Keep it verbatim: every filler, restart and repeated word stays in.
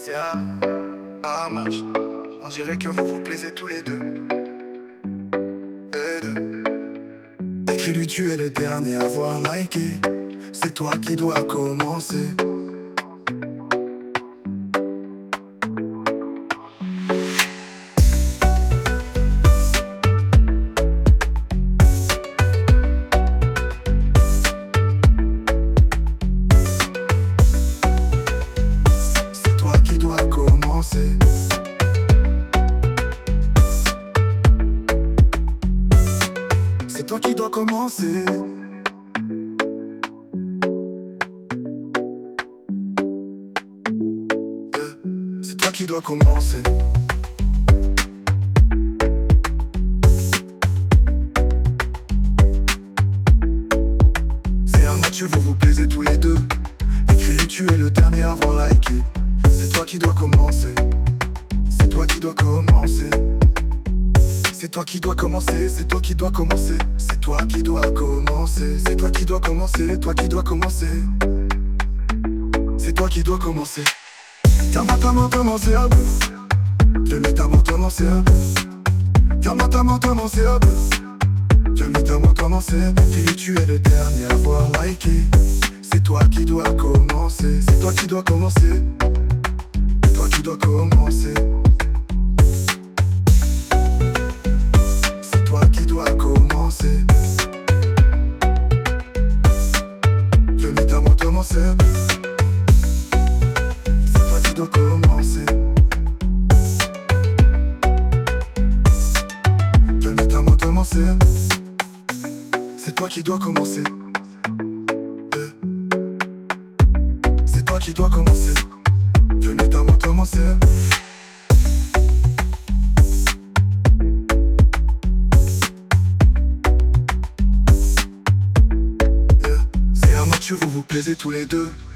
C'est à à match. On dirait que vous vous plaisez tous les deux. Et deux. Écris-lui, tu es le dernier à avoir liké. C'est toi qui dois commencer. C'est toi qui dois commencer. C'est toi qui dois commencer. Euh, C'est toi qui dois commencer. C'est un match, vous vous plaisez tous les deux. Écris, tu es le dernier à avoir liké. C'est toi qui dois commencer. C'est toi qui dois commencer. C'est toi qui dois commencer, c'est toi qui dois commencer. C'est toi qui dois commencer. C'est toi qui dois commencer, toi qui dois commencer. C'est toi qui dois commencer. Tiens maintenant commencer à bout. Je mets ta main commencer à bout. Tiens maintenant commencer à bout. Je mets ta main commencer. Et tu es le dernier à avoir liké. C'est toi qui dois commencer. C'est toi qui dois commencer. C'est toi qui dois commencer. C'est toi qui dois commencer. Je mets ta main commencer. C'est toi qui dois commencer. Je mets ta main commencer. C'est toi qui dois commencer. Euh. C'est toi qui dois commencer. Je mets ta main commencer. Yeah. C'est un match, vous vous plaisez tous les deux.